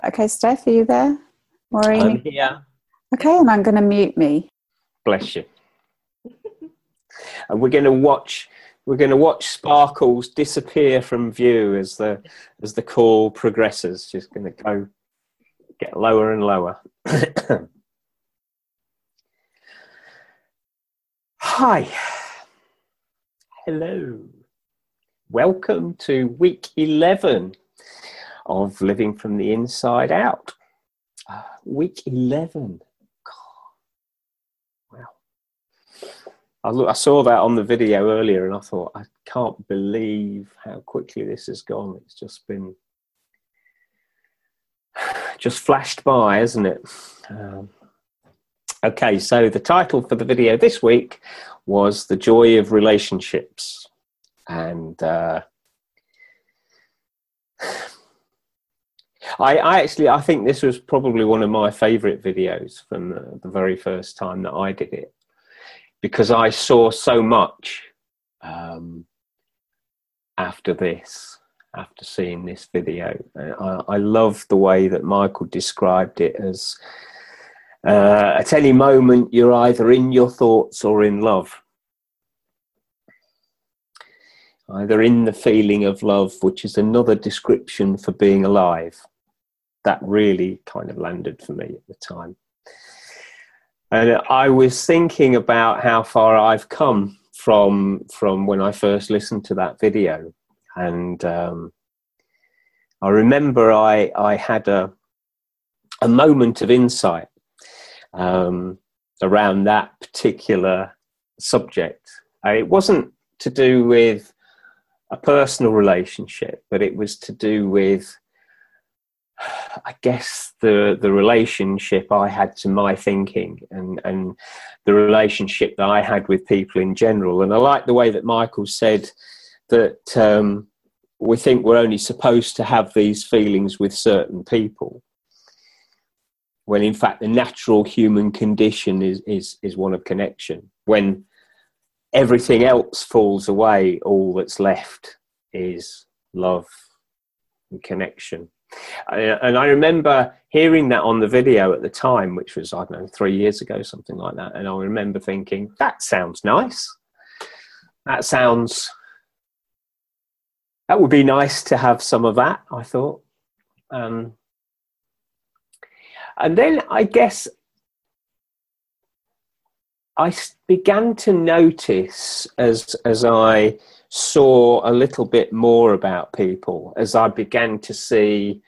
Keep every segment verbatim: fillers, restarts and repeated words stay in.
Okay, Steph, are you there? Maureen? I'm here. Okay, and I'm going to mute me. Bless you. And we're going to watch. We're going to watch Sparkles disappear from view as the as the call progresses. Just going to go get lower and lower. Hi. Hello. Welcome to week eleven of Living from the Inside Out. Uh, week eleven. God. Wow. I, look, I saw that on the video earlier and I thought, I can't believe how quickly this has gone. It's just been, just flashed by, hasn't it? Um, okay, so the title for the video this week was The Joy of Relationships. And uh, I, I actually, I think this was probably one of my favourite videos from the, the very first time that I did it, because I saw so much um, after this, after seeing this video. I, I love the way that Michael described it as uh, at any moment you're either in your thoughts or in love. Either in the feeling of love, which is another description for being alive. That really kind of landed for me at the time. And I was thinking about how far I've come from from when I first listened to that video. And um, I remember I, I had a, a moment of insight um, around that particular subject. Uh, it wasn't to do with a personal relationship, but it was to do with, I guess, the the relationship I had to my thinking and, and the relationship that I had with people in general. And I like the way that Michael said that um, we think we're only supposed to have these feelings with certain people, when in fact the natural human condition is, is, is one of connection. When everything else falls away, all that's left is love and connection. And I remember hearing that on the video at the time, which was, I don't know, three years ago, something like that. And I remember thinking, that sounds nice. That sounds, that would be nice to have some of that, I thought. Um, and then I guess I began to notice as as I saw a little bit more about people, as I began to see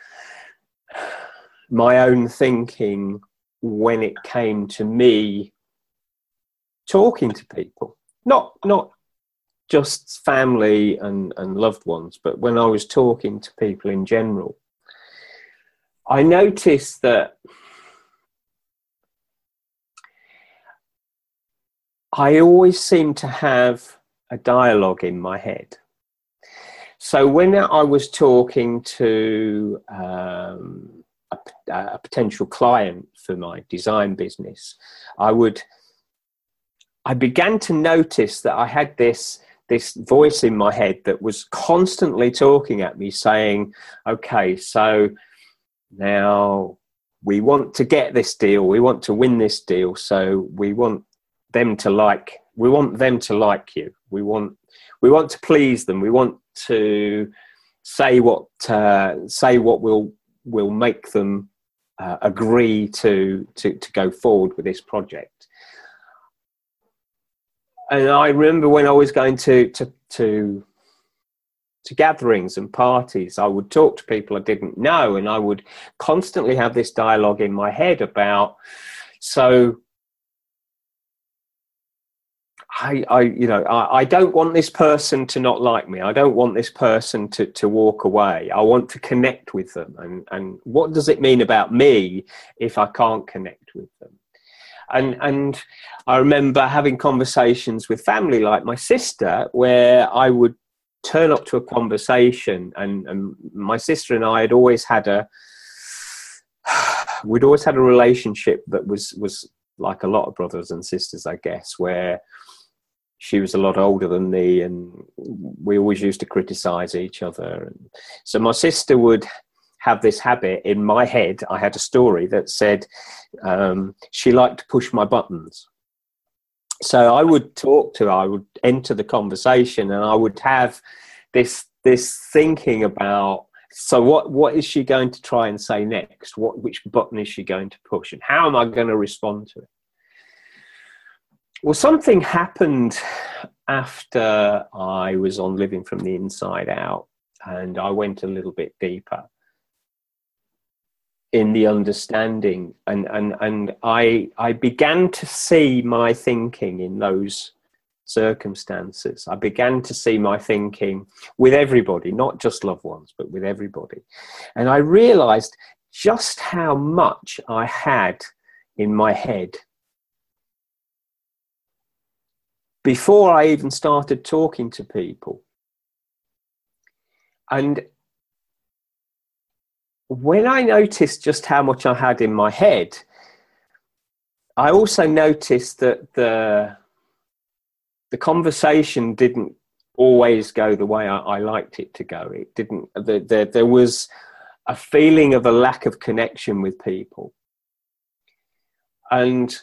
my own thinking when it came to me talking to people, not not just family and, and loved ones, but when I was talking to people in general, I noticed that I always seem to have a dialogue in my head. So when I was talking to um, a, a potential client for my design business, I would, I began to notice that I had this, this voice in my head that was constantly talking at me saying, okay, so now we want to get this deal, we want to win this deal, so we want them to like, we want them to like you. We want, we want to please them. We want to say what, uh, say what will, will make them uh, agree to, to, to go forward with this project. And I remember when I was going to, to, to, to gatherings and parties, I would talk to people I didn't know, and I would constantly have this dialogue in my head about, so I, I, you know, I, I don't want this person to not like me. I don't want this person to, to walk away. I want to connect with them. And, and what does it mean about me if I can't connect with them? And, and I remember having conversations with family like my sister, where I would turn up to a conversation, and, and my sister and I had always had a, we'd always had a relationship that was, was like a lot of brothers and sisters, I guess, where she was a lot older than me, and we always used to criticize each other. And so my sister would have this habit in my head. I had a story that said um, she liked to push my buttons. So I would talk to her, I would enter the conversation, and I would have this this thinking about, so what what is she going to try and say next? What which button is she going to push, and how am I going to respond to it? Well, something happened after I was on Living from the Inside Out, and I went a little bit deeper in the understanding, and and and I I began to see my thinking in those circumstances. I began to see my thinking with everybody, not just loved ones, but with everybody. And I realized just how much I had in my head before I even started talking to people. And when I noticed just how much I had in my head, I also noticed that the the conversation didn't always go the way I, I liked it to go. It didn't. The, the, there was a feeling of a lack of connection with people, and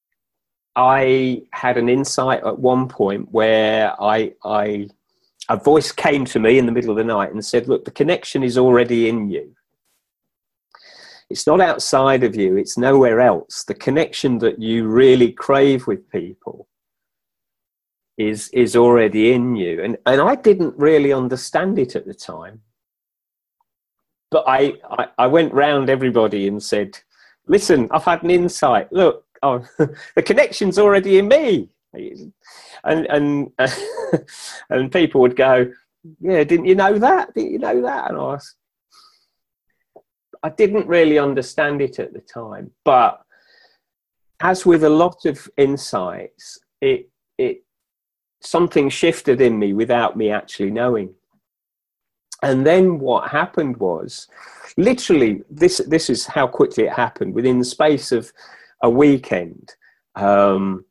I had an insight at one point where I, I a voice came to me in the middle of the night and said, "Look, the connection is already in you. It's not outside of you, it's nowhere else. The connection that you really crave with people is is already in you." And and I didn't really understand it at the time. But I, I, I went round everybody and said, "Listen, I've had an insight. Look, oh, the connection's already in me." And and uh, and people would go, "Yeah, didn't you know that? Didn't you know that?" And I was, I didn't really understand it at the time, but as with a lot of insights, it it something shifted in me without me actually knowing. And then what happened was, literally, this this is how quickly it happened. Within the space of a weekend, um,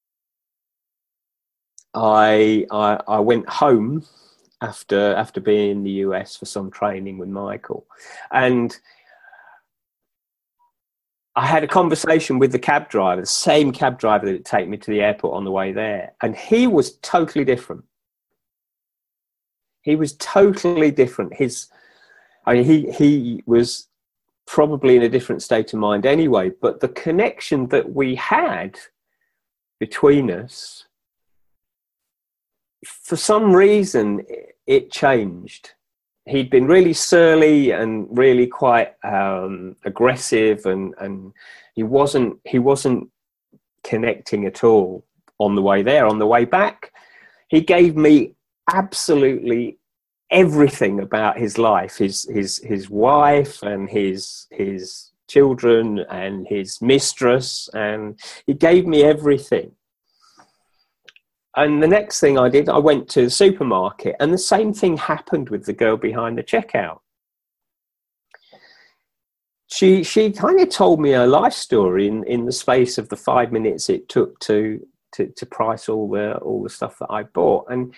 I, I I went home after after being in the U S for some training with Michael, and I had a conversation with the cab driver, the same cab driver that would take me to the airport on the way there. And he was totally different. He was totally different. His, I mean, he, he was probably in a different state of mind anyway, but the connection that we had between us, for some reason, it changed. He'd been really surly and really quite um, aggressive, and, and he wasn't he wasn't connecting at all on the way there. On the way back, he gave me absolutely everything about his life, his his his wife and his his children and his mistress, and he gave me everything. And the next thing I did, I went to the supermarket, and the same thing happened with the girl behind the checkout. She she kind of told me her life story in, in the space of the five minutes it took to, to to price all the all the stuff that I bought, and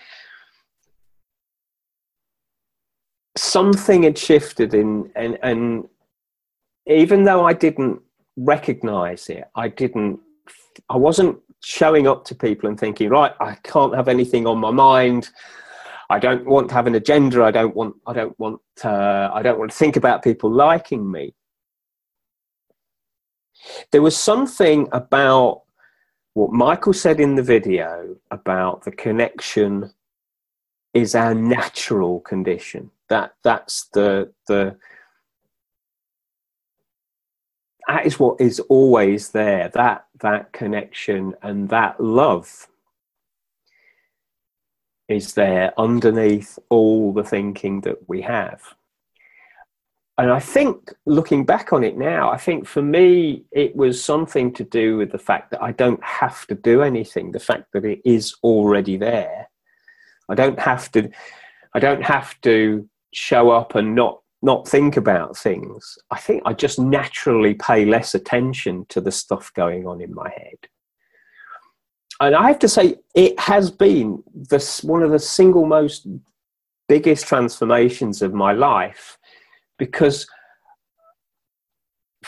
something had shifted in, and and even though I didn't recognize it, I didn't, I wasn't showing up to people and thinking, right, I can't have anything on my mind. I don't want to have an agenda. I don't want, I don't want, uh, I don't want to think about people liking me. There was something about what Michael said in the video about the connection is our natural condition. That that's the, the, that is what is always there, that that connection and that love is there underneath all the thinking that we have. And I think, looking back on it now, I think for me, it was something to do with the fact that I don't have to do anything, the fact that it is already there. I don't have to, I don't have to show up and not not think about things. I think I just naturally pay less attention to the stuff going on in my head. And I have to say, it has been this, one of the single most biggest transformations of my life, because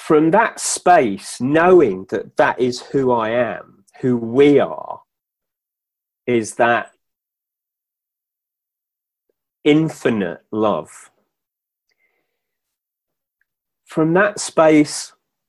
from that space, knowing that that is who I am, who we are, is that infinite love. From that space,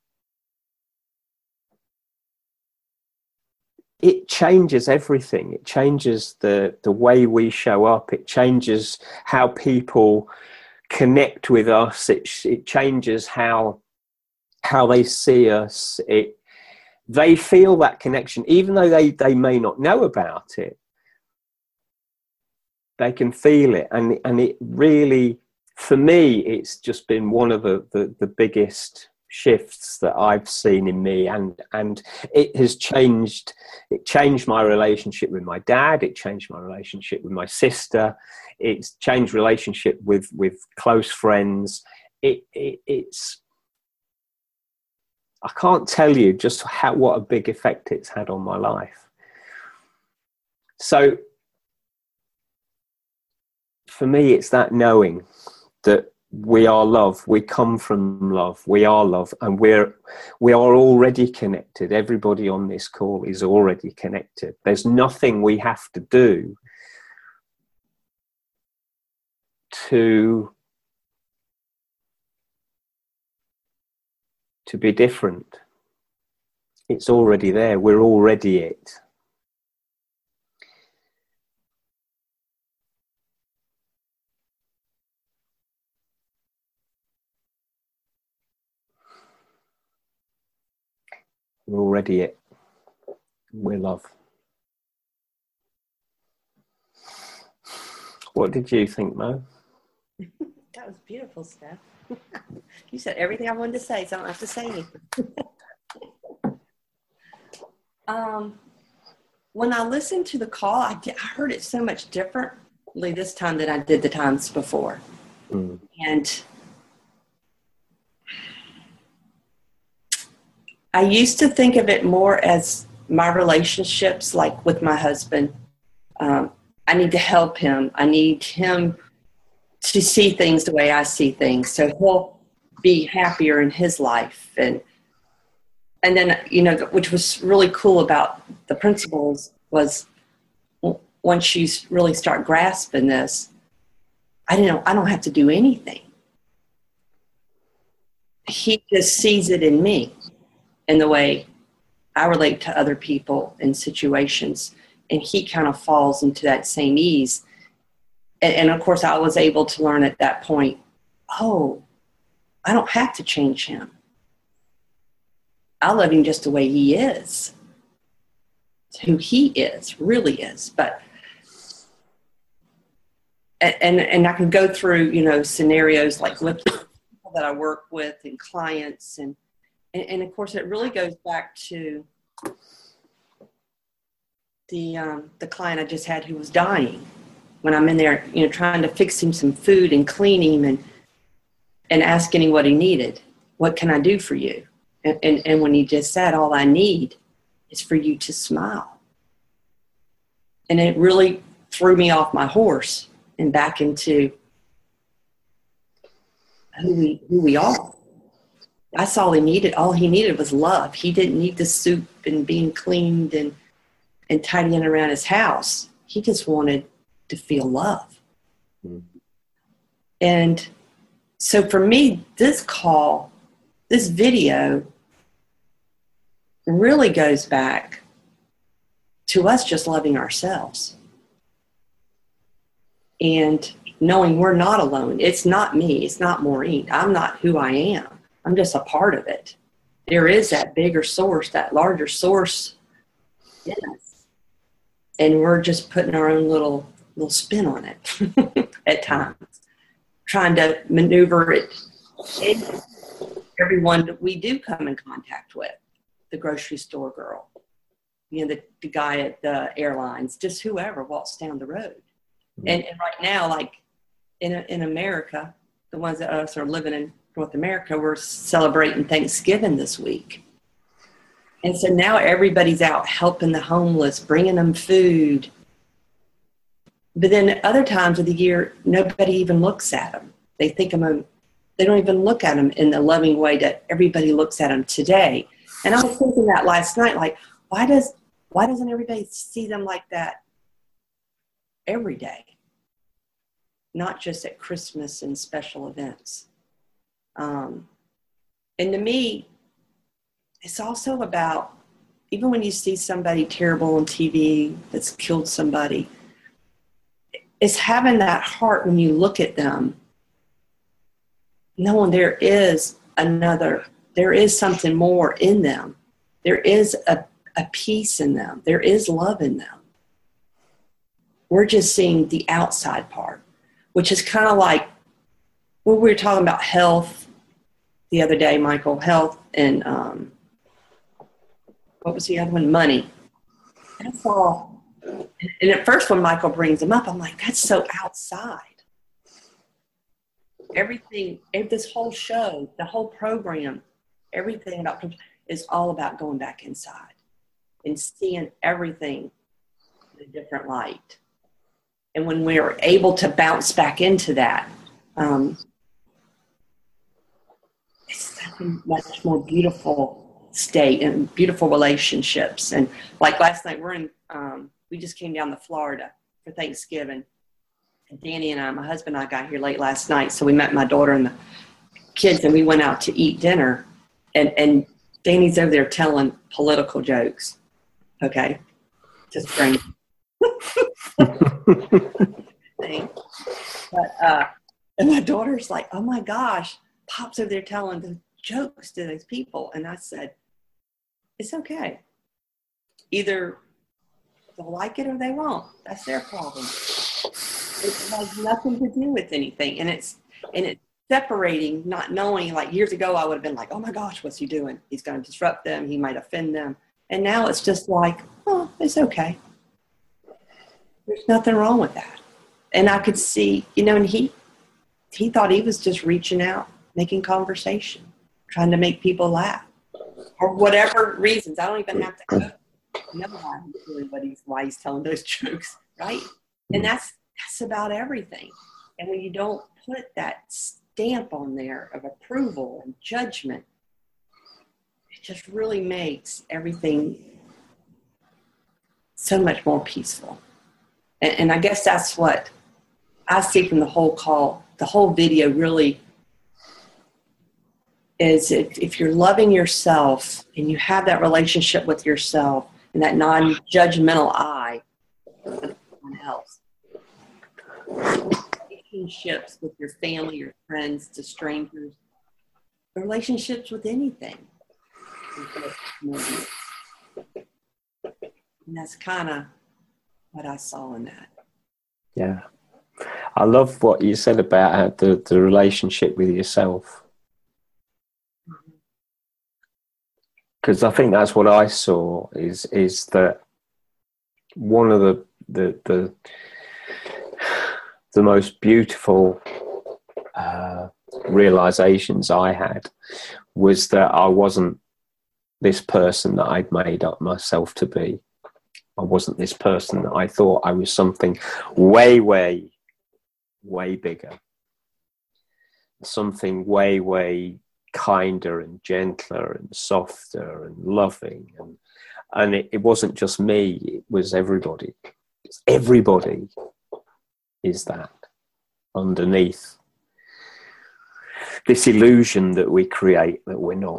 it changes everything. It changes the, the way we show up. It changes how people connect with us. It, it changes how, how they see us. It, they feel that connection, even though they, they may not know about it. They can feel it. And, and it really, for me, it's just been one of the, the, the biggest shifts that I've seen in me, and and it has changed it changed my relationship with my dad, it changed my relationship with my sister, it's changed relationship with with close friends. It, it it's I can't tell you just how what a big effect it's had on my life. So for me, it's that knowing that we are love, we come from love, we are love, and we're we are already connected. Everybody on this call is already connected. There's nothing we have to do to to be different. It's already there. We're already it. We're already it. We're love. What did you think, Mo? That was beautiful, Steph. You said everything I wanted to say, so I don't have to say anything. um, when I listened to the call, I, did, I heard it so much differently this time than I did the times before. Mm. And I used to think of it more as my relationships, like with my husband. Um, I need to help him. I need him to see things the way I see things, so he'll be happier in his life. And and then, you know, which was really cool about the principles was once you really start grasping this, I don't know, I don't have to do anything. He just sees it in me. In the way I relate to other people in situations, and he kind of falls into that same ease. And, and of course, I was able to learn at that point, oh, I don't have to change him. I love him just the way he is. It's who he is, really is. But and and I could go through, you know, scenarios like with people that I work with and clients, and and, and of course, it really goes back to the um, the client I just had who was dying. When I'm in there, you know, trying to fix him some food and clean him and and asking him what he needed. What can I do for you? And, and, and when he just said, all I need is for you to smile. And it really threw me off my horse and back into who we, who we are. That's all he needed. All he needed was love. He didn't need the soup and being cleaned and, and tidying around his house. He just wanted to feel love. Mm-hmm. And so for me, this call, this video really goes back to us just loving ourselves and knowing we're not alone. It's not me. It's not Maureen. I'm not who I am. I'm just a part of it. There is that bigger source, that larger source in us. And we're just putting our own little little spin on it at times, trying to maneuver it in everyone that we do come in contact with, the grocery store girl, you know, the, the guy at the airlines, just whoever walks down the road. Mm-hmm. And, and right now, like in in America, the ones that us are living in North America, we're celebrating Thanksgiving this week. And so now everybody's out helping the homeless, bringing them food. But then other times of the year, nobody even looks at them. They think of them they don't even look at them in the loving way that everybody looks at them today. And I was thinking that last night, like, why does why doesn't everybody see them like that every day? Not just at Christmas and special events. Um, and to me, it's also about, even when you see somebody terrible on T V that's killed somebody, it's having that heart when you look at them, knowing there is another, there is something more in them. There is a, a peace in them. There is love in them. We're just seeing the outside part, which is kind of like when we were talking about health the other day, Michael, health and um, what was the other one? Money. That's all. And at first when Michael brings them up, I'm like, that's so outside. Everything, this whole show, the whole program, everything about is all about going back inside and seeing everything in a different light. And when we're able to bounce back into that, um, it's such a much more beautiful state and beautiful relationships. And like last night, we're in, um, we just came down to Florida for Thanksgiving. And Danny and I, my husband and I got here late last night. So we met my daughter and the kids and we went out to eat dinner. And, and Danny's over there telling political jokes. Okay. Just bring. But, uh, and my daughter's like, oh my gosh, Pop's over there telling the jokes to these people. And I said, it's okay. Either they'll like it or they won't. That's their problem. It has nothing to do with anything. And it's, and it's separating, not knowing, like years ago, I would have been like, oh my gosh, what's he doing? He's going to disrupt them. He might offend them. And now it's just like, oh, it's okay. There's nothing wrong with that. And I could see, you know, and he, he thought he was just reaching out, making conversation, trying to make people laugh for whatever reasons. I don't even have to know why he's doing what he's, why he's telling those jokes. Right. And that's, that's about everything. And when you don't put that stamp on there of approval and judgment, it just really makes everything so much more peaceful. And, and I guess that's what I see from the whole call. The whole video really is if, if you're loving yourself and you have that relationship with yourself and that non-judgmental eye of someone else. Relationships with your family, your friends, to strangers, relationships with anything. And that's kind of what I saw in that. Yeah. I love what you said about the, the relationship with yourself. Because I think that's what I saw is is that one of the the the, the most beautiful uh, realizations I had was that I wasn't this person that I'd made up myself to be. I wasn't this person that I thought I was something way, way, way bigger. Something way, way kinder and gentler and softer and loving. And, and it, it wasn't just me, it was everybody. Everybody is that underneath this illusion that we create that we're not.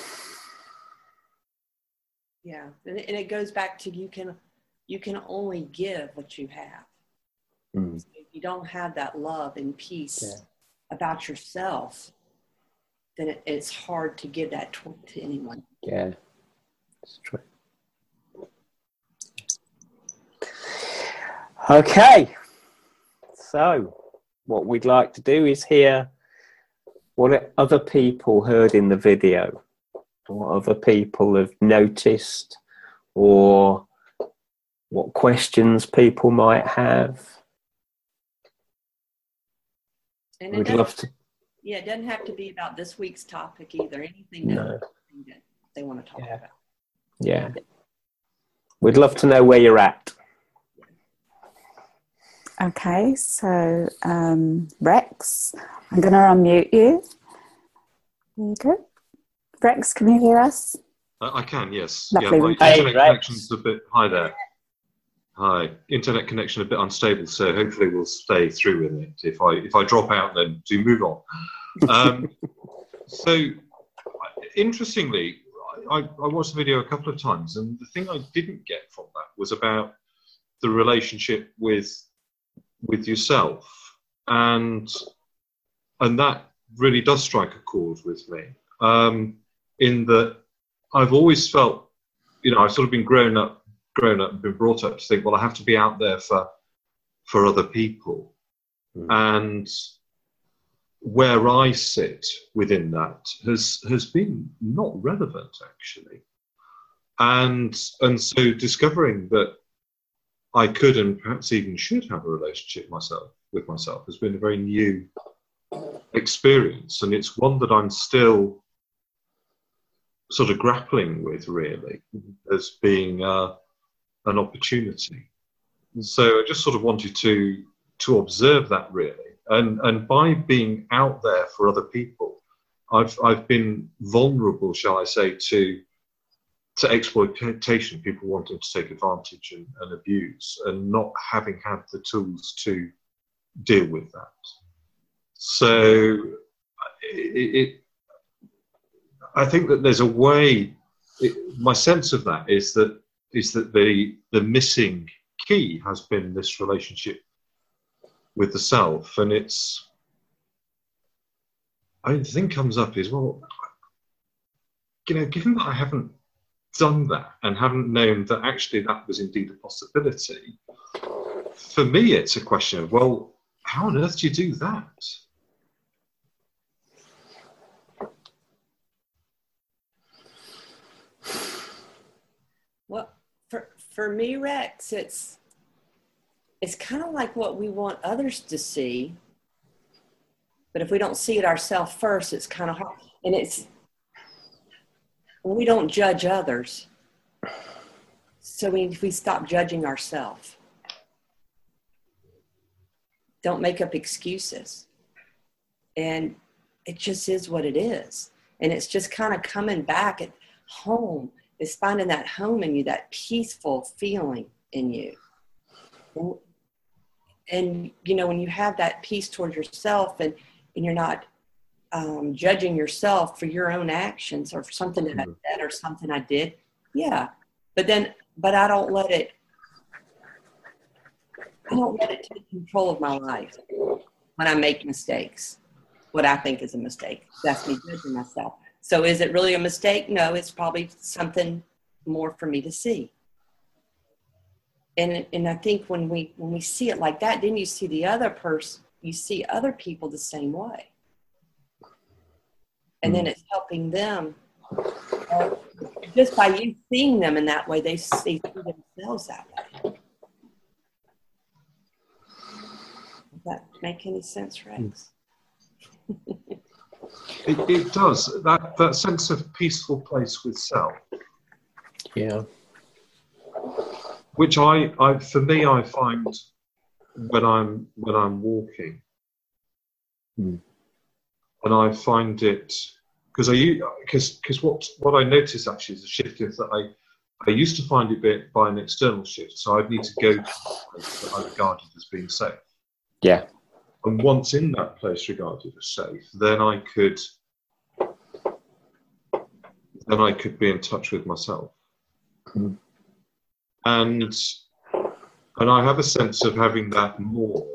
Yeah, and it, and it goes back to you can you can only give what you have. Mm. So if you don't have that love and peace yeah. about yourself, then it, it's hard to give that to, to anyone. Yeah, it's true. Okay, so what we'd like to do is hear what other people heard in the video. What other people have noticed, or what questions people might have. And We'd love to. Yeah, it doesn't have to be about this week's topic either. Anything that, no. that they want to talk yeah. about. Yeah. We'd love to know where you're at. Okay, so um, Rex, I'm going to unmute you. Okay. Rex, can you hear us? Uh, I can, yes. Lovely. Yeah, my Hey, internet Rex. connection's a bit. Hi there. Hi. Internet connection a bit unstable, so hopefully we'll stay through with it. If I if I drop out, then do move on. Um, so, interestingly, I, I watched the video a couple of times, and the thing I didn't get from that was about the relationship with with yourself, and and that really does strike a chord with me. Um, in that, I've always felt, you know, I've sort of been grown up, grown up, and been brought up to think, well, I have to be out there for for other people, mm. and where I sit within that has has been not relevant actually, and and so discovering that I could and perhaps even should have a relationship myself with myself has been a very new experience, and it's one that I'm still sort of grappling with really as being uh, an opportunity. So I just sort of wanted to to observe that really, and and by being out there for other people, I've I've been vulnerable, shall I say, to to exploitation, people wanting to take advantage and, and abuse, and not having had the tools to deal with that. So it, it I think that there's a way. It, my sense of that is that is that the the missing key has been this relationship with the self, and it's. I mean, the thing comes up is, well, you know, given that I haven't done that and haven't known that actually that was indeed a possibility, for me it's a question of, well, how on earth do you do that? Well, for for me, Rex, it's it's kind of like what we want others to see, but if we don't see it ourselves first, it's kind of hard. And it's we don't judge others, so we if we stop judging ourselves, don't make up excuses, and it just is what it is, and it's just kind of coming back at home. Is finding that home in you, that peaceful feeling in you. And, and, you know, when you have that peace towards yourself and, and you're not um, judging yourself for your own actions or for something that I said or something I did, yeah. But then, but I don't let it, I don't let it take control of my life when I make mistakes, what I think is a mistake. That's me judging myself. So is it really a mistake? No, it's probably something more for me to see. And and I think when we when we see it like that, then you see the other person, you see other people the same way. And then it's helping them. Uh, just by you seeing them in that way, they see themselves that way. Does that make any sense, Rex? It, it does. That that sense of peaceful place with self. Yeah. Which I, I for me I find when I'm when I'm walking. Mm. And I find it because I because because what what I notice actually is a shift is that I I used to find it by, by an external shift, so I'd need to go to a place that I regarded as being safe. Yeah. And once in that place regarded as safe, then I could, then I could be in touch with myself, mm. and and I have a sense of having that more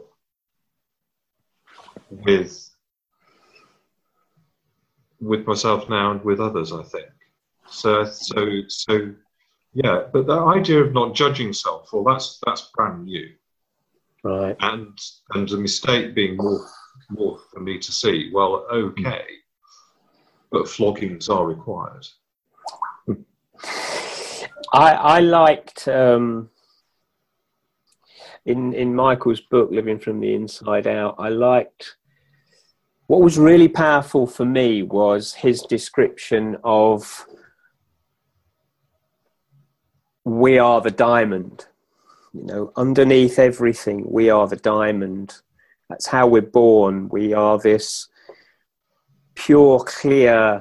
with with myself now and with others. I think so. So so yeah. But the idea of not judging self, well, that's that's brand new. Right. And and the mistake being more more for me to see. Well, okay, but floggings are required. I I liked um, in in Michael's book, Living from the Inside Out. I liked what was really powerful for me was his description of we are the diamond. You know, underneath everything, we are the diamond. That's how we're born. We are this pure, clear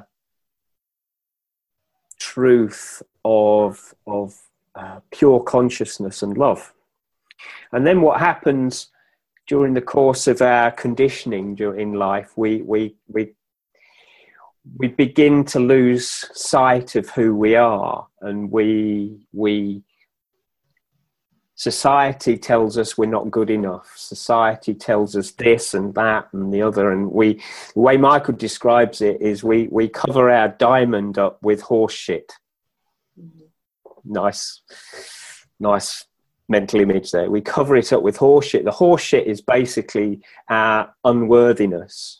truth of of uh, pure consciousness and love. And then what happens during the course of our conditioning in life, we we we we begin to lose sight of who we are, and we we society tells us we're not good enough. Society tells us this and that and the other, and we the way Michael describes it is we we cover our diamond up with horse shit. Nice, nice mental image there. We cover it up with horse shit. The horse shit is basically our unworthiness.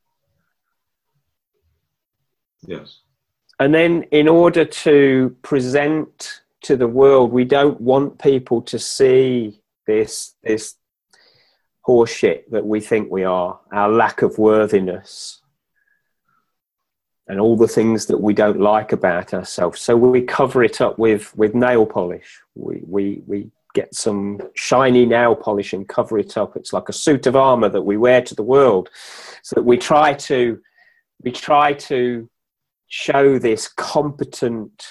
Yes. And then in order to present to the world, we don't want people to see this, this horse shit that we think we are, our lack of worthiness, and all the things that we don't like about ourselves. So we cover it up with, with nail polish. We, we, we get some shiny nail polish and cover it up. It's like a suit of armor that we wear to the world, so that we try to, we try to show this competent,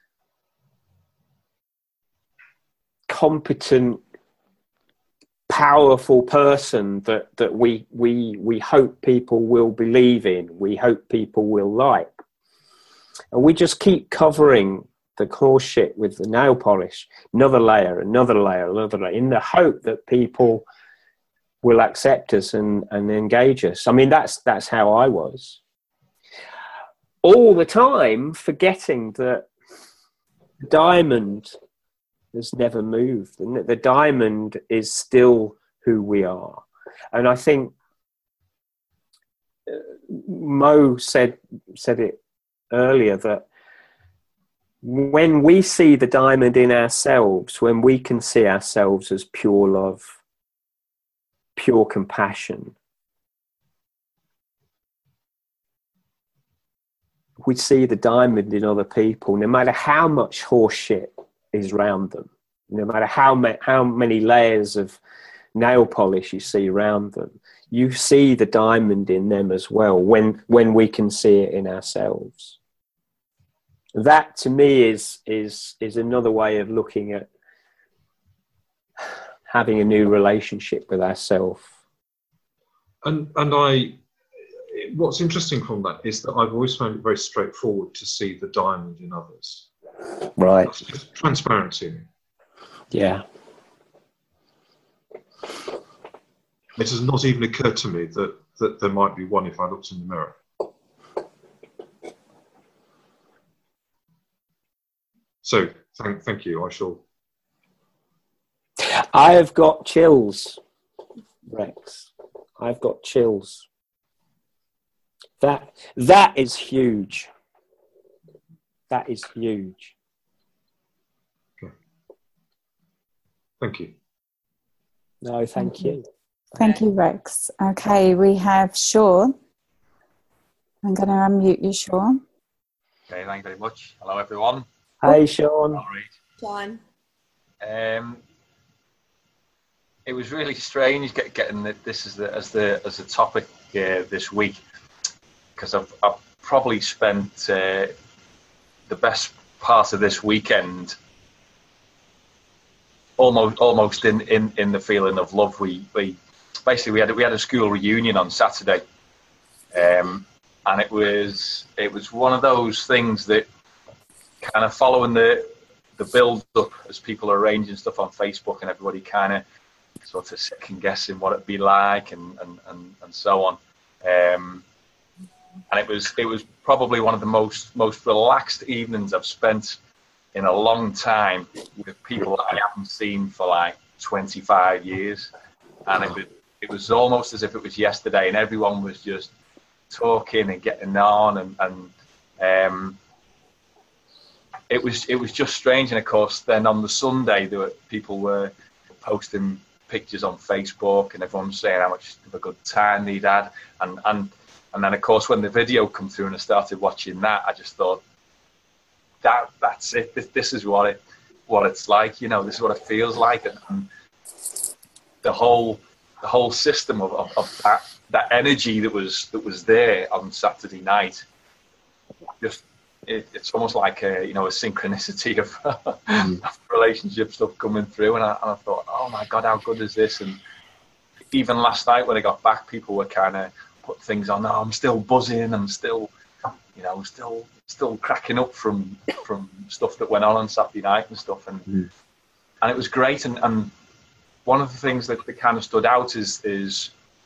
competent, powerful person that, that we, we, we hope people will believe in, we hope people will like. And we just keep covering the horse shit with the nail polish, another layer, another layer, another layer, in the hope that people will accept us and, and engage us. I mean, that's, that's how I was. All the time forgetting that the diamond has never moved, and that the diamond is still who we are. And I think uh, Mo said said it earlier, that when we see the diamond in ourselves, when we can see ourselves as pure love, pure compassion, we see the diamond in other people, no matter how much horse shit is round them, no matter how, ma- how many layers of nail polish you see around them, you see the diamond in them as well, when, when we can see it in ourselves. That to me is, is, is another way of looking at having a new relationship with ourselves. And, and I, what's interesting from that is that I've always found it very straightforward to see the diamond in others. Right. It's just transparency. Yeah. It has not even occurred to me that, that there might be one if I looked in the mirror. So, thank, thank you. I shall. I have got chills, Rex. I've got chills. That that is huge. That is huge. Okay. Thank you. No, thank, thank you. you. Thank you, Rex. Okay, we have Sean. I'm going to unmute you, Sean. Okay, thank you very much. Hello, everyone. Hi, Sean. All right. Sean. Um, it was really strange get, getting the, this as the as the as a topic uh, this week, because I've, I've probably spent uh, the best part of this weekend almost almost in, in, in the feeling of love. We we basically we had we had a school reunion on Saturday, um, and it was it was one of those things that kind of following the the build up as people are arranging stuff on Facebook, and everybody kind of sort of second guessing what it'd be like and and, and, and so on. Um, and it was it was probably one of the most most relaxed evenings I've spent in a long time with people that I haven't seen for like twenty-five years. And it was it was almost as if it was yesterday, and everyone was just talking and getting on, and, and um, it was it was just strange. And of course, then on the Sunday, there were people were posting pictures on Facebook, and everyone was saying how much of a good time they'd had. And and and then of course, when the video come through and I started watching that, I just thought, that that's it. This, this is what it what it's like. You know, this is what it feels like. And, and the whole the whole system of, of, of that that energy that was that was there on Saturday night. Just it, it's almost like a you know a synchronicity of, mm. of relationship stuff coming through, and I, and I thought, oh my God, how good is this? And even last night when I got back, people were kind of put things on. Oh, I'm still buzzing. I'm still, you know, still still cracking up from from stuff that went on on Saturday night and stuff, and mm. and it was great. And, and one of the things that, that kind of stood out is is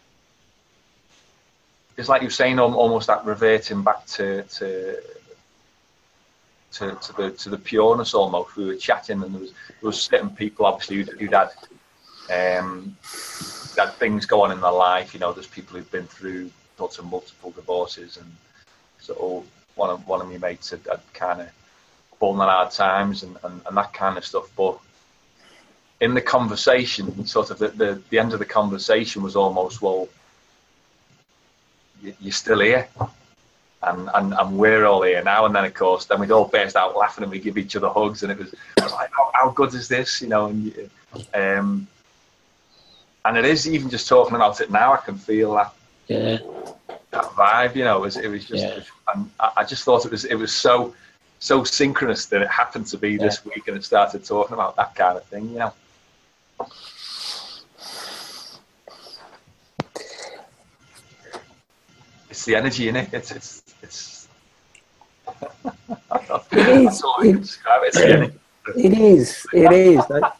is like you're saying, almost that reverting back to to to, to the to the pureness almost. We were chatting, and there was there was certain people obviously who'd, who'd had um, had things go on in their life. You know, there's people who've been through lots of multiple divorces, and so one of one of my mates had, had kind of fallen on hard times and, and, and that kind of stuff. But in the conversation, sort of the, the, the end of the conversation was almost, well, you, you're still here, and, and and we're all here now. And then of course, then we'd all burst out laughing and we give each other hugs, and it was, it was like, how, how good is this, you know? And um, and it is, even just talking about it now, I can feel that. Yeah. That vibe, you know, it was, it was just, yeah. and I just thought it was, it was so, so synchronous that it happened to be yeah. this week, and it started talking about that kind of thing, you know. It's the energy in it. It's, it's, it's. It is. It, it, it is. It is.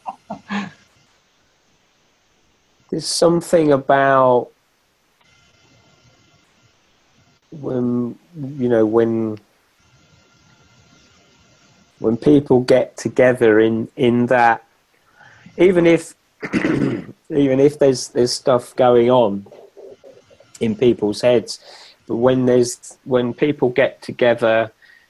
There's something about when you know when when people get together in in that, even if even if there's there's stuff going on in people's heads, but when there's when people get together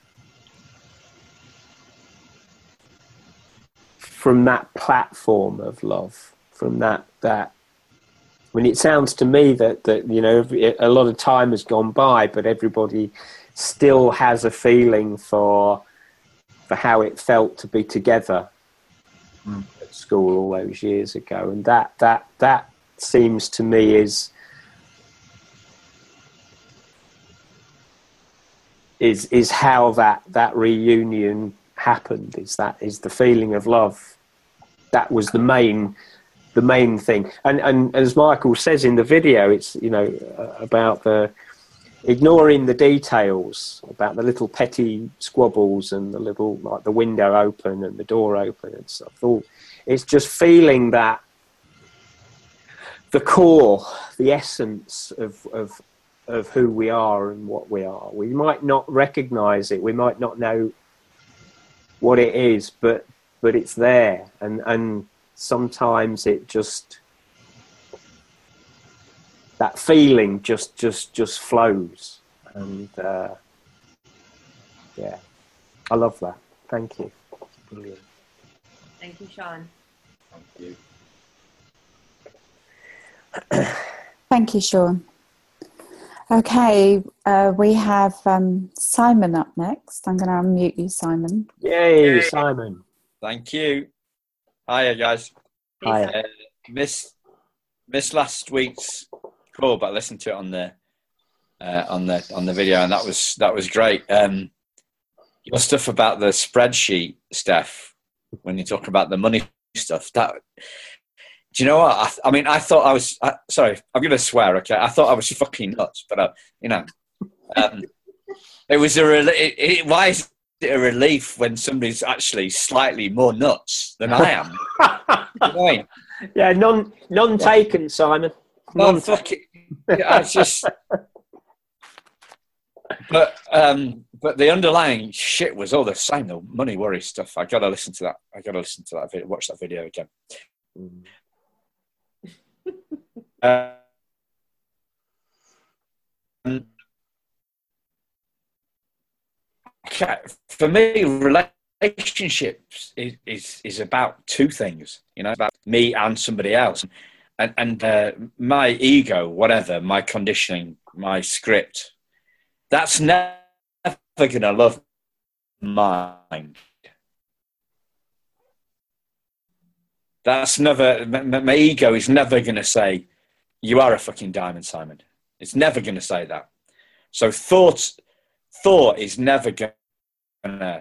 from that platform of love, from that that I mean, it sounds to me that, that, you know, a lot of time has gone by, but everybody still has a feeling for for how it felt to be together mm. at school all those years ago. And that that that seems to me is is is how that, that reunion happened, is that is the feeling of love. That was the main the main thing. And and as Michael says in the video, it's, you know, about the ignoring the details, about the little petty squabbles and the little, like the window open and the door open and stuff. All, it's just feeling that the core, the essence of, of of who we are and what we are. We might not recognize it, we might not know what it is, but but it's there, and and sometimes it just, that feeling just just just flows, and uh, yeah, I love that. Thank you. Brilliant. Thank you, Sean. Thank you. Thank you, Sean. Okay, uh, we have um, Simon up next. I'm going to unmute you, Simon. Yay, Yay. Simon. Thank you. Hiya, guys. Hi. Uh, miss, miss last week's call, but I listened to it on the uh, on the on the video, and that was that was great. Um, your stuff about the spreadsheet, Steph, when you talk about the money stuff, that. Do you know what? I, I mean, I thought I was. I, sorry, I'm going to swear. Okay, I thought I was fucking nuts, but uh, you know, um, it was a. It, it, why is it a relief when somebody's actually slightly more nuts than I am? You know what I mean? Yeah, none, none taken, Simon. None fucking. Yeah, it's just. But um, but the underlying shit was all the same. The money worry stuff. I got to listen to that. I got to listen to that video. Watch that video again. Mm. Uh, for me, relationships is, is is about two things, you know, about me and somebody else, and and uh, my ego, whatever, my conditioning, my script. That's never gonna love mine. That's never. My, my ego is never gonna say, you are a fucking diamond, Simon. It's never going to say that. So thought, thought is never going to,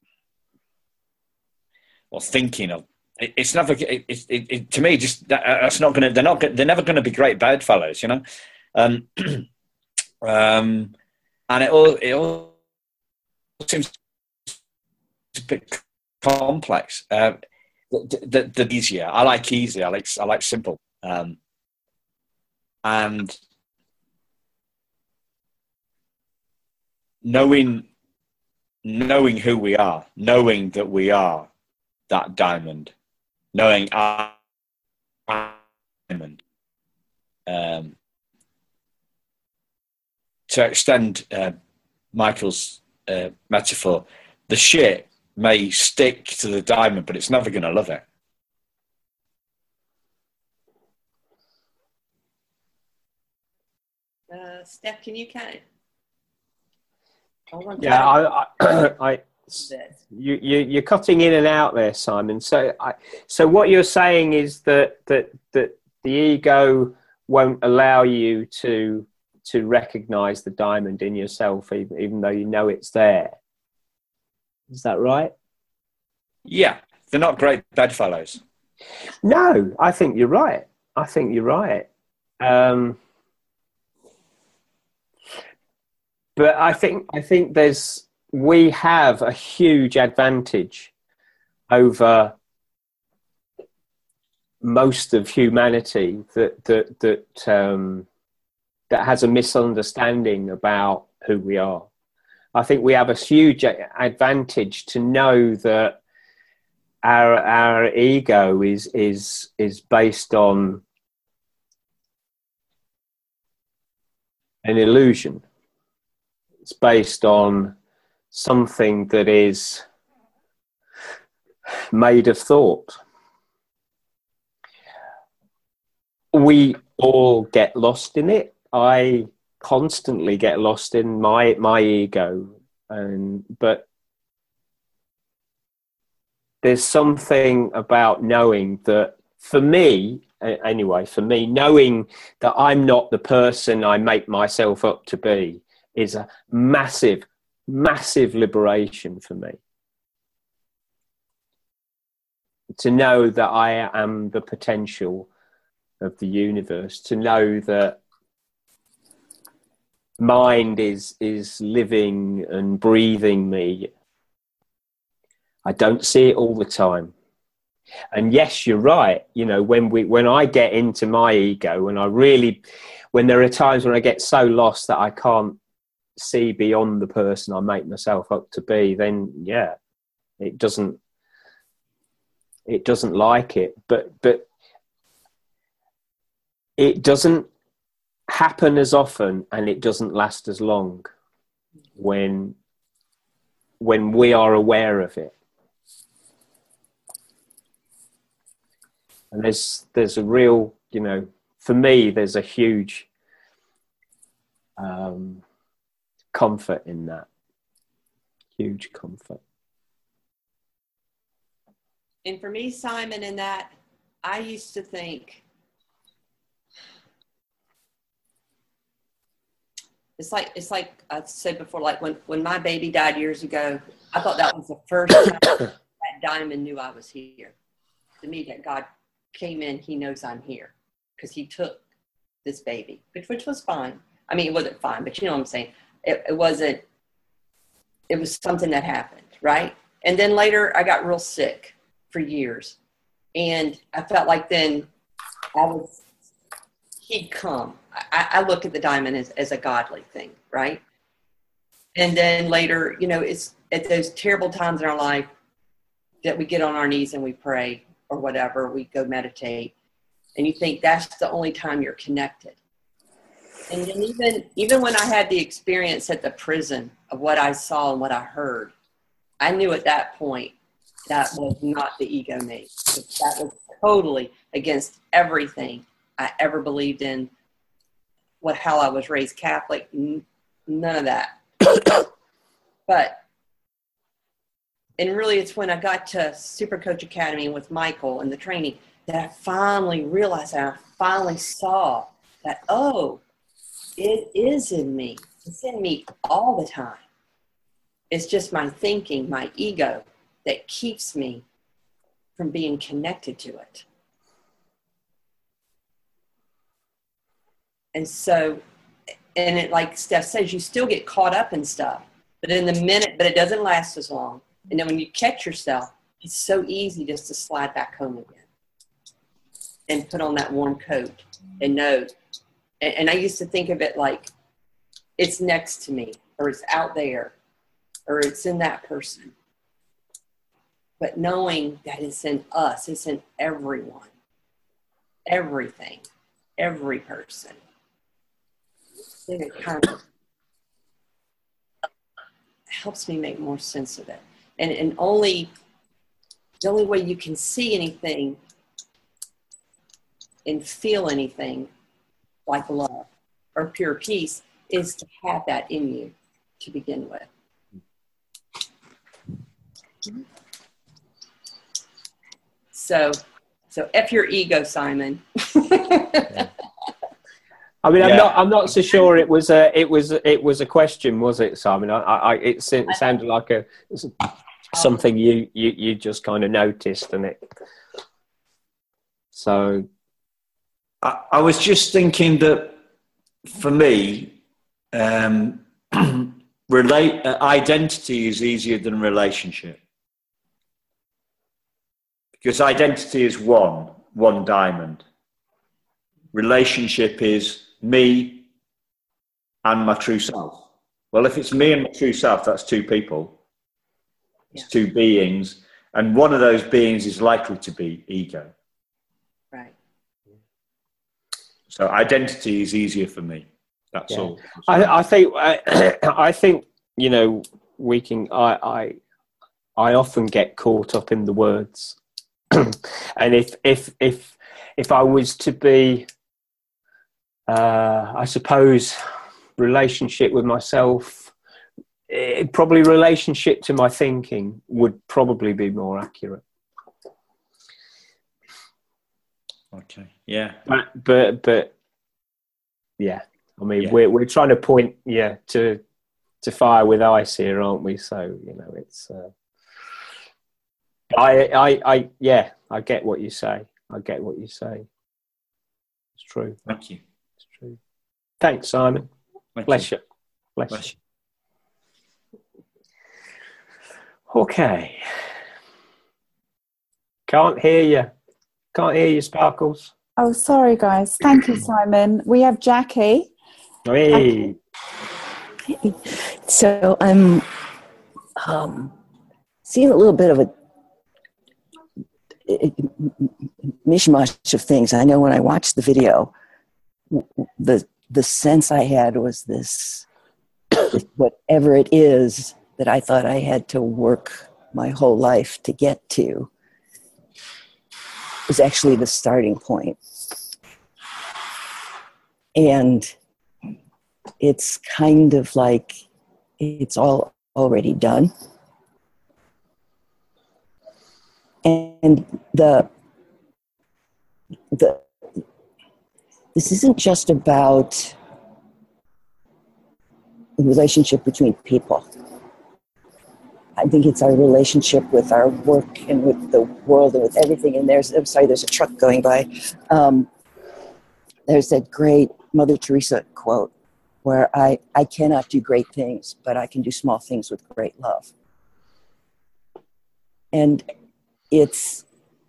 or thinking of, it, it's never, it, it, it, to me, just, that, that's not going to, they're not, they're never going to be great bedfellows, you know? Um, um, and it all, it all seems a bit complex. Uh, the, the, the easier, I like easy, I like, I like simple. Um, and knowing, knowing who we are, knowing that we are that diamond, knowing our diamond, um, to extend uh, Michael's uh, metaphor, the shit may stick to the diamond, but it's never going to love it. Uh, Steph, can you kind of? Yeah, I, I, I you, you, you're cutting in and out there, Simon. So, I, so what you're saying is that that that the ego won't allow you to to recognise the diamond in yourself, even even though you know it's there. Is that right? Yeah, they're not great bedfellows. No, I think you're right. I think you're right. Um, But I think I think there's we have a huge advantage over most of humanity that that that um, that has a misunderstanding about who we are. I think we have a huge advantage to know that our our ego is is is based on an illusion. It's based on something that is made of thought. We all get lost in it. I constantly get lost in my my ego, and but there's something about knowing that, for me anyway, for me, knowing that I'm not the person I make myself up to be is a massive, massive liberation for me. To know that I am the potential of the universe, to know that mind is is living and breathing me. I don't see it all the time. And yes, you're right. You know, when we when I get into my ego, and I really, when there are times when I get so lost that I can't see beyond the person I make myself up to be, then yeah, it doesn't it doesn't like it. But but it doesn't happen as often, and it doesn't last as long when when we are aware of it. And there's there's a real, you know, for me, there's a huge um, comfort in that. Huge comfort. And for me, Simon, in that, I used to think, it's like it's like I said before, like when, when my baby died years ago, I thought that was the first time that diamond knew I was here. To me, that God came in, he knows I'm here, because he took this baby, which which was fine. I mean, it wasn't fine, but you know what I'm saying. It, it wasn't. It was something that happened, right? And then later, I got real sick for years, and I felt like then I was. He'd come. I, I look at the diamond as, as a godly thing, right? And then later, you know, it's at those terrible times in our life that we get on our knees and we pray or whatever, we go meditate, and you think that's the only time you're connected. And then even, even when I had the experience at the prison of what I saw and what I heard, I knew at that point that was not the ego me. That was totally against everything I ever believed in, what how I was raised Catholic, n- none of that. But, and really it's when I got to Super Coach Academy with Michael and the training that I finally realized, and I finally saw that, oh, it is in me. It's in me all the time. It's just my thinking, my ego, that keeps me from being connected to it. And so, and it, like Steph says, you still get caught up in stuff, but in the minute, but it doesn't last as long. And then when you catch yourself, it's so easy just to slide back home again and put on that warm coat and know. And, and I used to think of it like it's next to me, or it's out there, or it's in that person. But knowing that it's in us, it's in everyone, everything, every person. Then it kind of helps me make more sense of it. And, and only, the only way you can see anything and feel anything like love or pure peace is to have that in you to begin with. So, so F your ego, Simon. Yeah. I mean, Yeah. I'm not. I'm not so sure it was a. It was. It was a question, was it, Simon? I. I it, it sounded like a something you you you just kind of noticed, and it. So. I, I was just thinking that for me, um, relate uh, identity is easier than relationship, because identity is one one diamond. Relationship is me and my true self. Well, if it's me and my true self, that's two people. It's Yeah. two beings, and one of those beings is likely to be ego. Right. So identity is easier for me. That's Yeah. all. I, I think. I, I think you know we can. I. I. I often get caught up in the words, and if if if if I was to be, uh, I suppose, relationship with myself, it, probably relationship to my thinking would probably be more accurate. Okay. Yeah. But but but yeah, I mean Yeah. we're we're trying to point yeah to to fire with ice here, aren't we? So you know it's. Uh, I I I yeah, I get what you say. I get what you say. It's true. Thank you. It's true. Thanks, Simon. Thank Bless you. you. Bless, Bless you. Okay. Can't hear you. Can't hear you, Sparkles. Oh, sorry, guys. Thank you, Simon. We have Jackie. Hey. So I'm um, seeing a little bit of a mishmash of things. I know when I watched the video, the the sense I had was this, whatever it is that I thought I had to work my whole life to get to, was actually the starting point. And it's kind of like it's all already done. And the the this isn't just about the relationship between people. I think it's our relationship with our work and with the world and with everything. And there's, I'm sorry, there's a truck going by. Um, there's that great Mother Teresa quote where I, I cannot do great things, but I can do small things with great love. And it's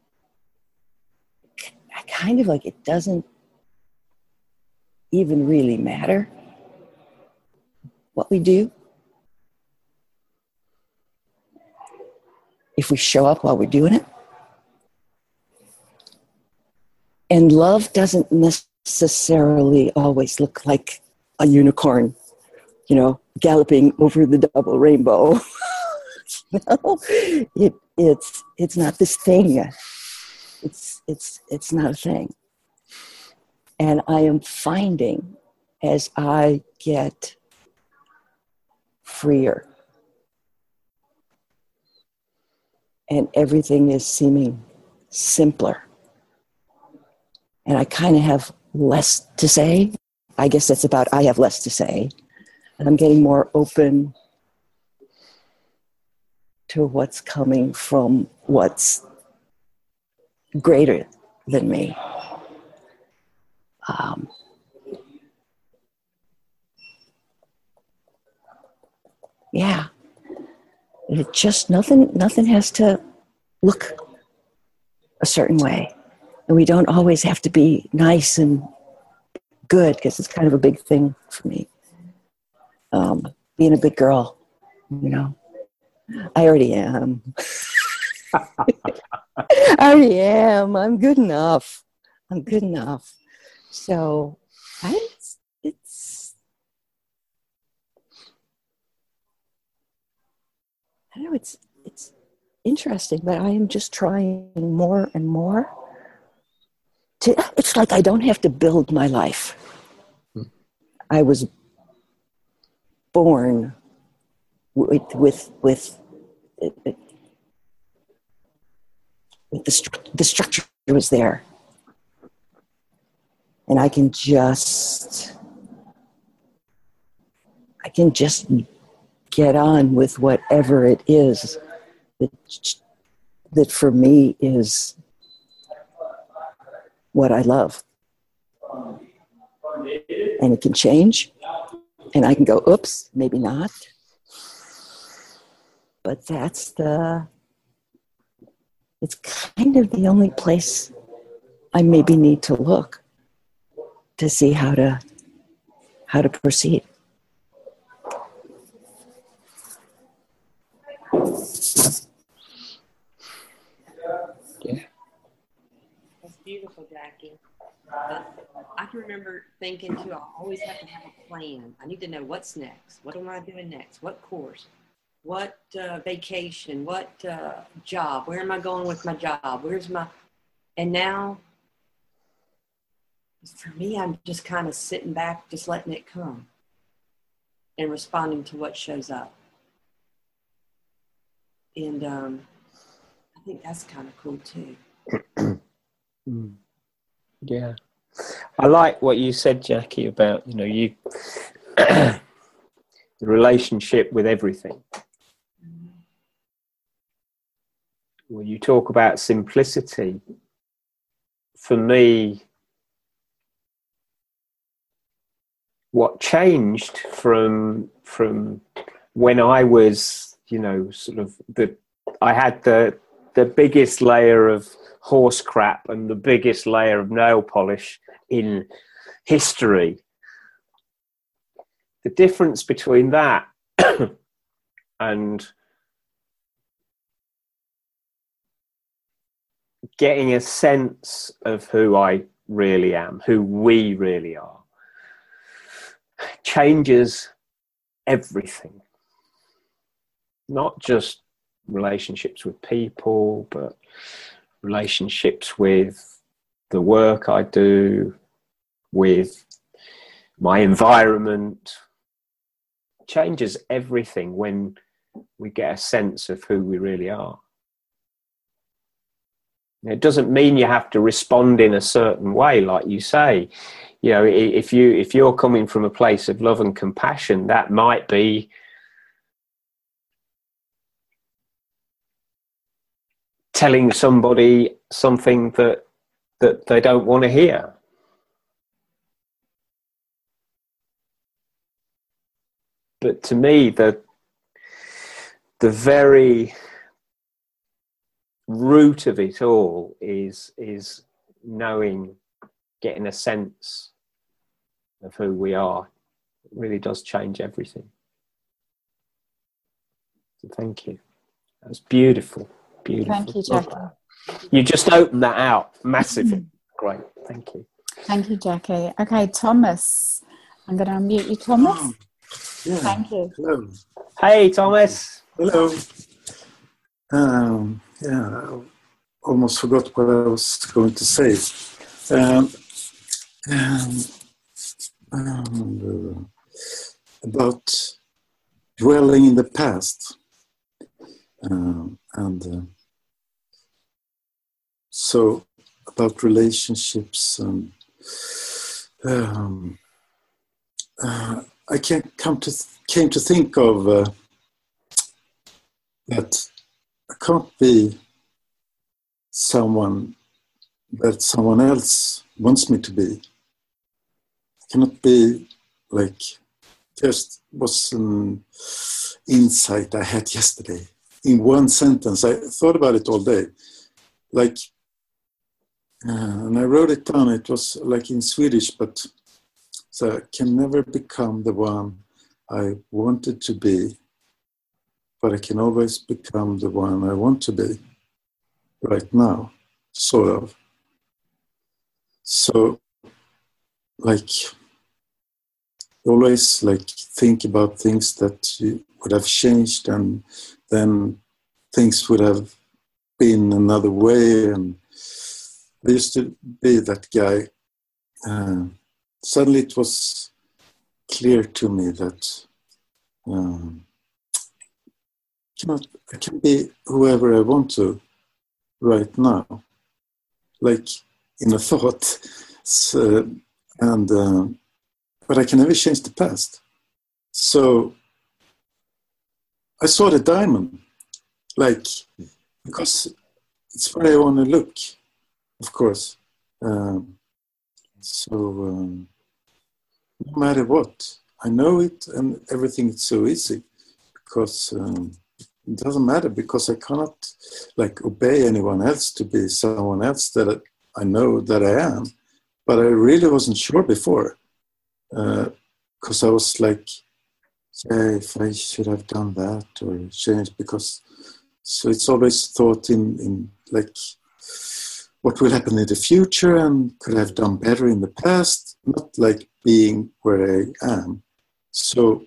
kind of like it doesn't even really matter what we do if we show up while we're doing it. And love doesn't necessarily always look like a unicorn, you know, galloping over the double rainbow. You know? it, it's it's not this thing. It's it's it's not a thing. And I am finding as I get freer and everything is seeming simpler, and I kind of have less to say. I guess that's about I have less to say. And I'm getting more open to what's coming from what's greater than me. Um, yeah. It just, nothing, nothing has to look a certain way. And we don't always have to be nice and good, because it's kind of a big thing for me. Um, being a good girl, you know. I already am. I already am. I'm good enough. I'm good enough. So I, it's, it's, I don't know, it's, it's interesting, but I am just trying more and more to, it's like I don't have to build my life. I was born with, with, with, with the, stru- the structure was there. And I can just, I can just get on with whatever it is that, that for me is what I love. And it can change. And I can go, oops, maybe not. But that's the, it's kind of the only place I maybe need to look to see how to, how to proceed. Yeah. That's beautiful, Jackie. Uh, I can remember thinking too, I always have to have a plan. I need to know what's next. What am I doing next? What course? What uh, vacation? What uh, job? Where am I going with my job? Where's my, and now for me, I'm just kind of sitting back, just letting it come and responding to what shows up. And um, I think that's kind of cool too. mm. Yeah. I like what you said, Jackie, about, you know, you, the relationship with everything. Mm-hmm. When you talk about simplicity, for me, what changed from from when I was, you know, sort of the, I had the the biggest layer of horse crap and the biggest layer of nail polish in history. The difference between that and getting a sense of who I really am, who we really are, changes everything. Not just relationships with people, but relationships with the work I do, with my environment. Changes everything when we get a sense of who we really are. It doesn't mean you have to respond in a certain way, like you say. You know, if you if you're coming from a place of love and compassion, that might be telling somebody something that that they don't want to hear. But to me, the the very root of it all is is knowing, getting a sense of who we are. It really does change everything. So thank you. That was beautiful. Beautiful. Thank you, Jackie. You just opened that out massively. Great. Thank you. Thank you, Jackie. Okay, Thomas. I'm going to unmute you, Thomas. Oh, yeah. Thank you. Hello. Hey, Thomas. Hello. Um, yeah, I almost forgot what I was going to say. Um, um, um, about dwelling in the past. Um, and uh, so about relationships and um, uh, I can't come to th- came to think of uh, that I can't be someone that someone else wants me to be. I cannot be like, just was an insight I had yesterday in one sentence. I thought about it all day. Like, uh, and I wrote it down. It was like in Swedish, but so I can never become the one I wanted to be, but I can always become the one I want to be right now, sort of. So, like, always like think about things that you would have changed, and then things would have been another way. And I used to be that guy. Uh, suddenly it was clear to me that um, you know, I can be whoever I want to right now, like in a thought. So, and uh, but I can never change the past. So I saw the diamond, like, because it's where I want to look, of course. Um, so um, no matter what, I know it, and everything is so easy, because um, it doesn't matter, because I cannot like obey anyone else to be someone else that I know that I am. But I really wasn't sure before, because uh, I was like, yeah, if I should have done that or changed, because so it's always thought in, in like what will happen in the future, and could I have done better in the past, not like being where I am. So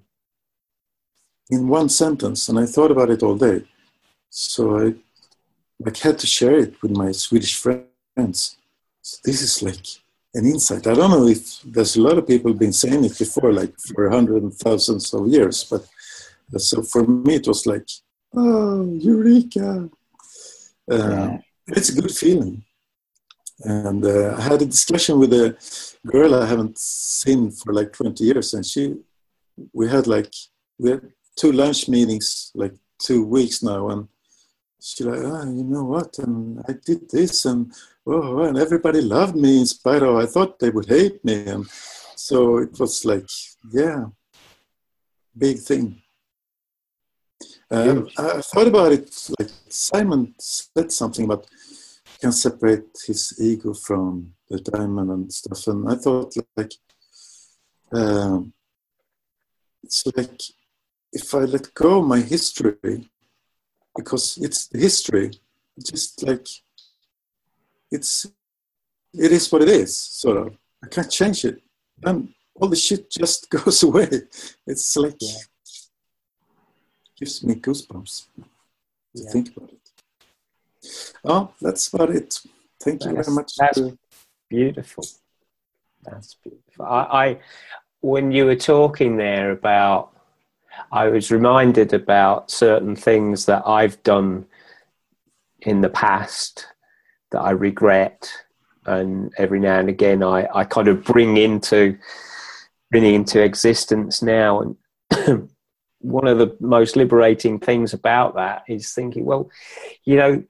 in one sentence, and I thought about it all day, so I like had to share it with my Swedish friends. So this is like an insight. I don't know if there's a lot of people been saying it before, like for hundreds and thousands of years, but so for me it was like, oh, eureka! Uh, yeah. It's a good feeling. And uh, I had a discussion with a girl I haven't seen for like twenty years, and she, we had like, we had two lunch meetings, like two weeks now, and she like, oh, you know what, and I did this, and oh, and everybody loved me in spite of, I thought they would hate me, and so it was like, yeah, big thing. Um, I thought about it, like Simon said something about can separate his ego from the diamond and stuff, and I thought like, um, it's like if I let go of my history, because it's the history, just like it's, it is what it is, sort of. I can't change it. And all the shit just goes away. It's like, yeah. Gives me goosebumps to yeah. think about it. Oh, that's about it. Thank you that's, very much. That's beautiful. That's beautiful. I, I, when you were talking there about, I was reminded about certain things that I've done in the past that I regret, and every now and again I, I kind of bring into bring into existence now. And one of the most liberating things about that is thinking, well, you know,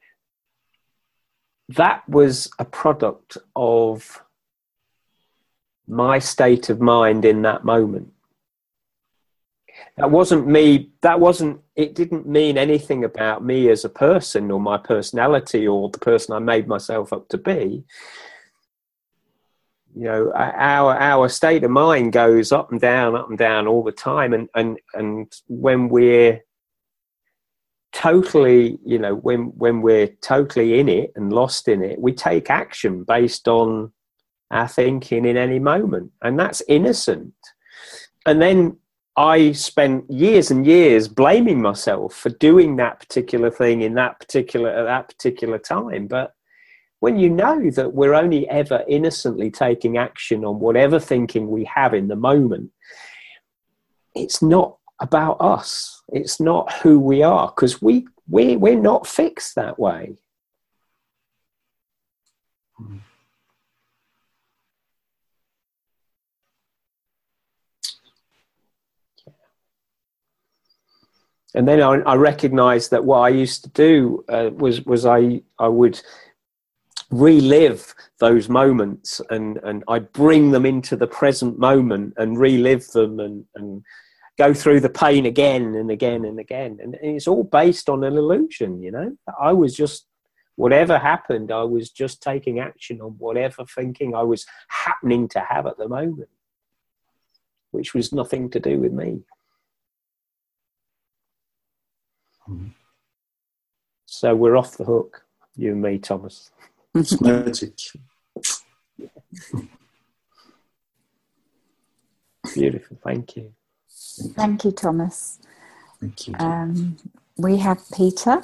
that was a product of my state of mind in that moment. That wasn't me, that wasn't, it didn't mean anything about me as a person or my personality or the person I made myself up to be. You know, our our state of mind goes up and down, up and down all the time. And, and, and when we're totally, you know, when, when we're totally in it and lost in it, we take action based on our thinking in any moment. And that's innocent. And then I spent years and years blaming myself for doing that particular thing in that particular, at that particular time. But when you know that we're only ever innocently taking action on whatever thinking we have in the moment, it's not about us. It's not who we are, because we, we, we're not fixed that way. And then I, I recognised that what I used to do uh, was was I I would relive those moments, and and I'd bring them into the present moment and relive them, and and go through the pain again and again and again, and, and it's all based on an illusion. You know, I was just, whatever happened, I was just taking action on whatever thinking I was happening to have at the moment, which was nothing to do with me. So we're off the hook, you and me, Thomas. It's magic. Beautiful, thank you. Thank you, Thomas. Thank you. Um, we have Peter.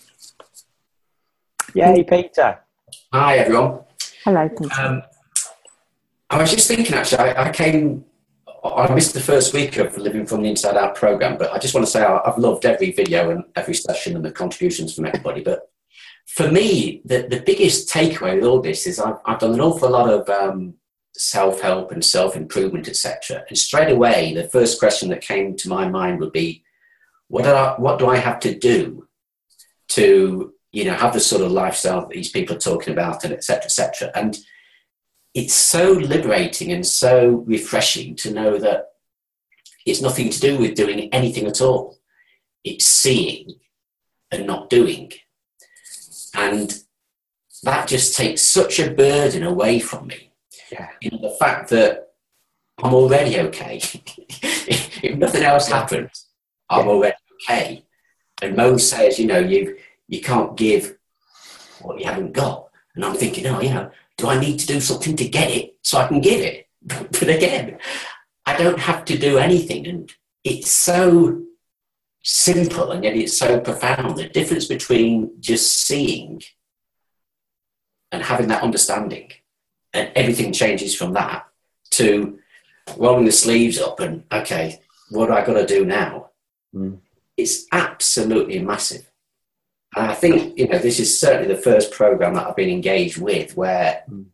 Yay, Peter. Hi, everyone. Hello, Peter. Um, I was just thinking, actually, I, I came, I missed the first week of Living from the Inside Out program, but I just want to say I, I've loved every video and every session and the contributions from everybody. But for me, the, the biggest takeaway with all this is I've, I've done an awful lot of um, self-help and self-improvement, et cetera. And straight away, the first question that came to my mind would be, what, are, what do I have to do to, you know, have the sort of lifestyle that these people are talking about, and et cetera, et cetera. And it's so liberating and so refreshing to know that it's nothing to do with doing anything at all. It's seeing and not doing. And that just takes such a burden away from me. Yeah. You know, the fact that I'm already okay. If nothing else happens, I'm already okay. And Mo says, you know, you you can't give what you haven't got. And I'm thinking, oh, you know, do I need to do something to get it so I can give it? But again, I don't have to do anything. And it's so simple, and yet it's so profound. The difference between just seeing and having that understanding, and everything changes from that to rolling the sleeves up and, okay, what do I got to do now? Mm. It's absolutely massive. And I think, you know, this is certainly the first program that I've been engaged with where mm.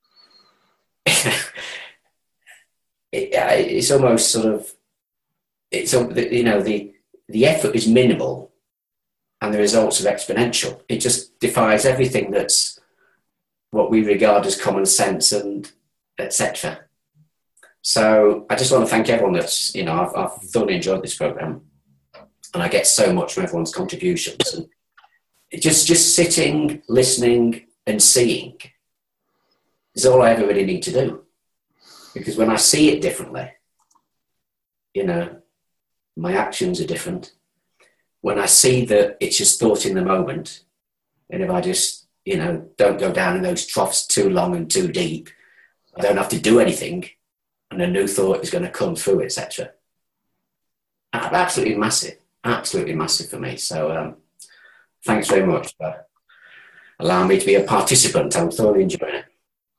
it, it's almost sort of, it's, you know, the, the effort is minimal and the results are exponential. It just defies everything that's what we regard as common sense and et cetera. So I just want to thank everyone that's, you know, I've, I've thoroughly enjoyed this program, and I get so much from everyone's contributions. And just, just sitting, listening and seeing is all I ever really need to do. Because when I see it differently, you know, my actions are different. When I see that it's just thought in the moment, and if I just, you know, don't go down in those troughs too long and too deep, I don't have to do anything, and a new thought is going to come through, et cetera. Absolutely massive, absolutely massive for me. So um, thanks very much for allowing me to be a participant. I'm thoroughly enjoying it.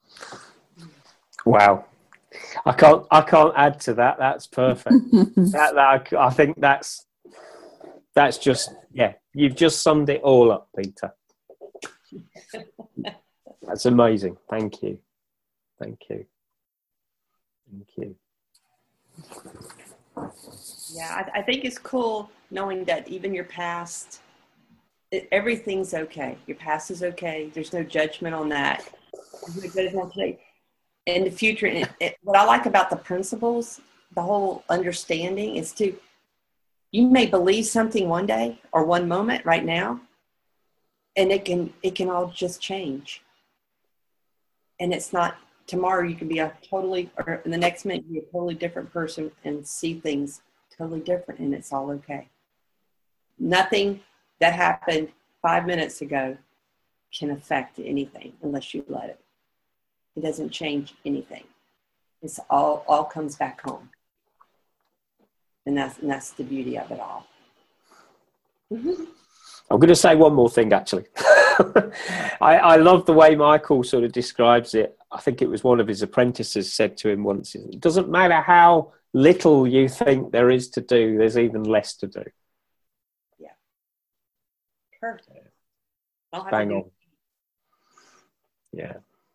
Wow. I can't. I can't add to that. That's perfect. that, that I think that's that's just yeah. You've just summed it all up, Peter. That's amazing. Thank you. Thank you. Thank you. Yeah, I, I think it's cool knowing that even your past, it, everything's okay. Your past is okay. There's no judgment on that. In the future, and it, it, what I like about the principles, the whole understanding is to, you may believe something one day or one moment right now, and it can it can all just change. And it's not tomorrow. You can be a totally, or in the next minute, you be a totally different person and see things totally different, and it's all okay. Nothing that happened five minutes ago can affect anything unless you let it. It doesn't change anything. It's all all comes back home, and that's and that's the beauty of it all. Mm-hmm. I'm going to say one more thing, actually. I, I love the way Michael sort of describes it. I think it was one of his apprentices said to him once, it doesn't matter how little you think there is to do, there's even less to do. Yeah. Perfect. Bang on. Yeah.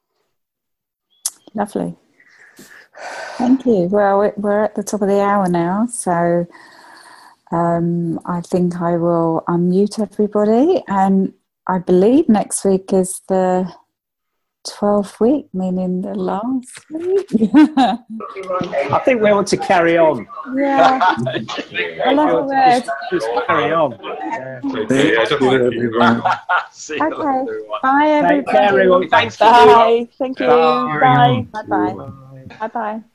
Lovely. Thank you. Well, we're at the top of the hour now, so Um, I think I will unmute everybody, and I believe next week is the twelfth week, meaning the last week. I think we want to carry on. Yeah, I love the word. Just, just carry on. Yeah. Thank you, everyone. See you Okay, later. bye everybody. Take care, everyone. Thanks for Bye. Thank you. Bye. Bye. Bye bye. Bye bye.